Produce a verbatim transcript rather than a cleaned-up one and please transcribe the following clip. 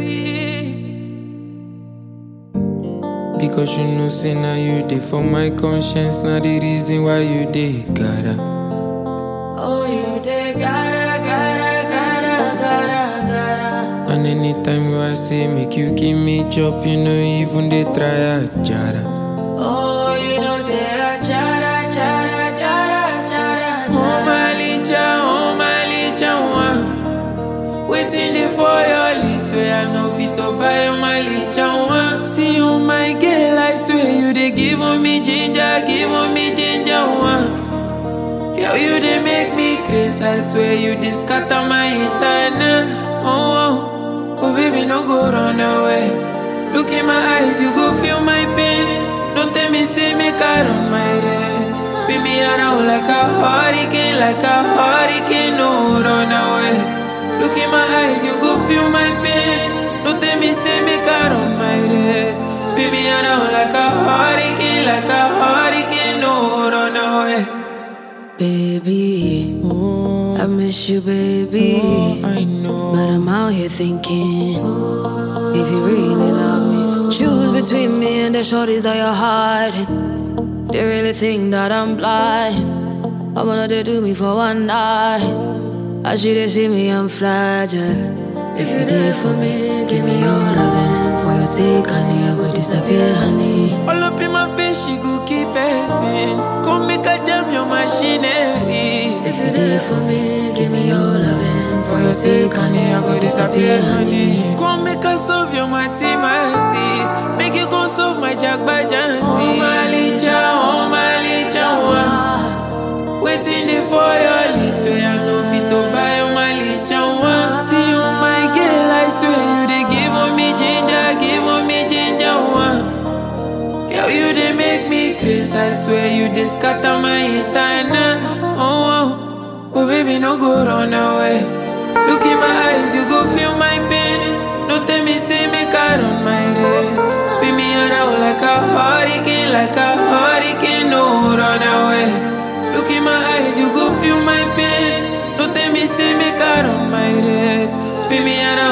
Because you know, say now you did for my conscience, now the reason why you did, gotta. Oh, you did, gotta, gotta, gotta, gotta, gotta. And anytime you I say make you give me chop, you know even they try a jara. Oh, you know they are jara, jara, jara, jara. Oh my licha, oh my licha, one. Waiting there for your list where I know fit to buy my licha, one. See you my girl, I swear you they give on me ginger, give on me ginger, one. Girl, you they make me crazy, I swear you they scatter my internet. Oh, oh, oh baby, no go run away. Look in my eyes, you go feel my pain. Don't tell me, say me car on my race. Spin me around like a hurricane, like a hurricane, no run away. Look in my eyes, you go feel my pain. Don't tell me, say me car on my race. Spin me around like a hurricane, like a hurricane, no run away. Baby, Oh, I miss you, baby. oh, I know. But I'm out here thinking, if you really love me, choose between me and the shorties that you're hiding. They really think that I'm blind. I wanna they do me for one night. I see they see me, I'm fragile. If you're there for me, give me your loving. For your sake, honey, I go disappear, honey. All up in my face, she go keep passing. Come make a jam your machinery. If you're there for me, give me your loving. For your sake, honey, I go disappear, honey. Come make us solve your mathematics. Make you go solve my jack by janty. Oh my licha, oh my licha, one. Waiting there for your list where I know fit to buy oh my licha, one. See you my girl, I swear you they give on me ginger, give on me ginger, one. Girl, you they make me crazy, I swear you they scatter my internet. Oh, oh, oh baby, no go run away. Look in my eyes, you go feel my pain. Don't tell me, say me car on my race. Spin me around like a hurricane, like a hurricane, no run away. Look in my eyes, you go feel my pain. Don't tell me, say me car on my race. Spin me around